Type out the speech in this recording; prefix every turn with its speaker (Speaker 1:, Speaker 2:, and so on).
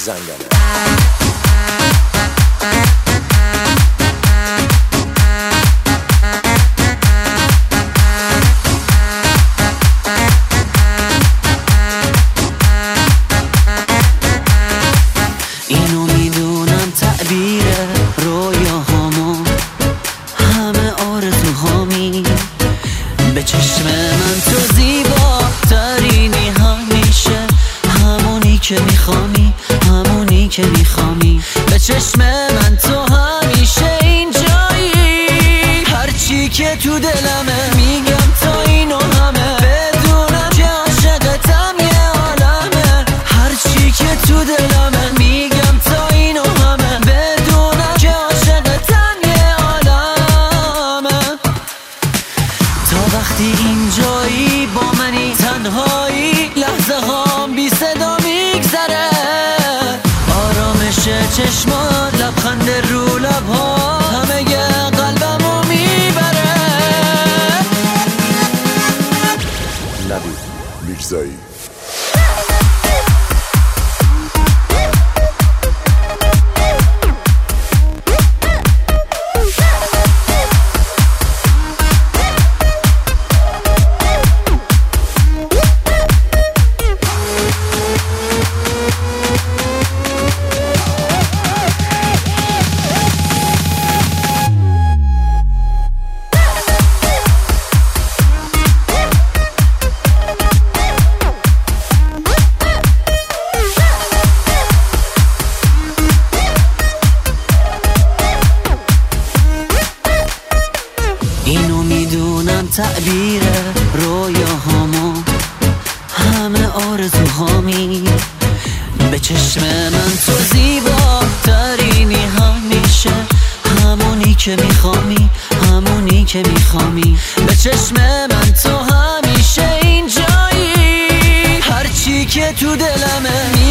Speaker 1: زنگنه.
Speaker 2: اینو میدونم تعبیر رویاهامو، همه آرزوهامی، به چشم من تو زیباترینی، همیشه همونی که میخوامی، همونی که میخوامی. به چشم من تو همیشه اینجایی، هرچی که تو دلمه میگم تا اینو همه، بدونم که عاشقتم یه عالمه. هرچی که تو دلمه میگم تا اینو همه، بدونم که عاشقتم یه عالمه. تا وقتی اینجایی با منی تنهایی، لحظه هام بی صدا میگذره، آرامش چشمات، لبخند رو لبها، همه قلبمو میبره.
Speaker 1: نوید میرزایی.
Speaker 2: اینو میدونم تعبیر رویاهامو، همه آرزوهامی، به چشم من تو زیباترینی، همیشه همونی که میخوامی، همونی که میخوامی. به چشم من تو همیشه اینجایی، هرچی که تو دلمه